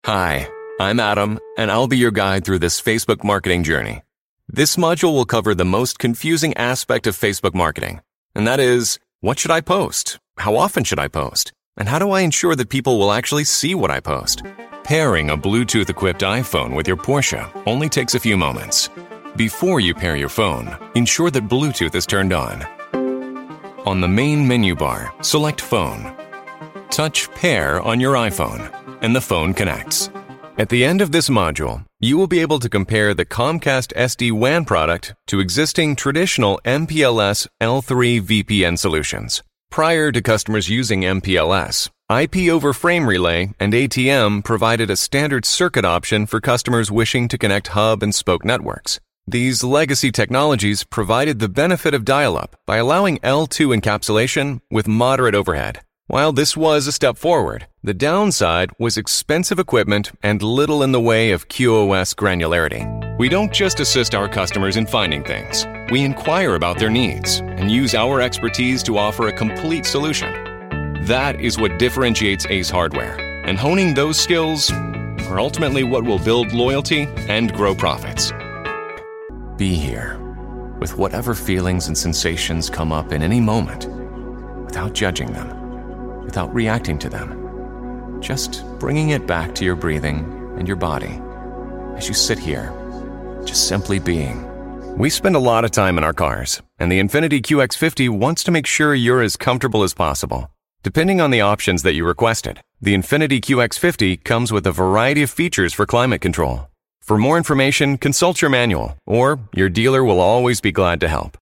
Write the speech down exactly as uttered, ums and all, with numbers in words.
Hi, I'm Adam, and I'll be your guide through this Facebook marketing journey. This module will cover the most confusing aspect of Facebook marketing, and that is, what should I post? How often should I post? And how do I ensure that people will actually see what I post? Pairing a Bluetooth-equipped iPhone with your Porsche only takes a few moments. Before you pair your phone, ensure that Bluetooth is turned on. On the main menu bar, select Phone. Touch Pair on your iPhone, and the phone connects. At the end of this module, you will be able to compare the Comcast S D WAN product to existing traditional M P L S L three V P N solutions. Prior to customers using M P L S, I P over Frame Relay and A T M provided a standard circuit option for customers wishing to connect hub and spoke networks. These legacy technologies provided the benefit of dial-up by allowing L two encapsulation with moderate overhead. While this was a step forward, the downside was expensive equipment and little in the way of Q o S granularity. We don't just assist our customers in finding things. We inquire about their needs and use our expertise to offer a complete solution. That is what differentiates Ace Hardware, and honing those skills are ultimately what will build loyalty and grow profits. Be here, with whatever feelings and sensations come up in any moment, without judging them, without reacting to them, just bringing it back to your breathing and your body as you sit here, just simply being. We spend a lot of time in our cars, and the Infiniti Q X fifty wants to make sure you're as comfortable as possible. Depending on the options that you requested, the Infiniti Q X fifty comes with a variety of features for climate control. For more information, consult your manual, or your dealer will always be glad to help.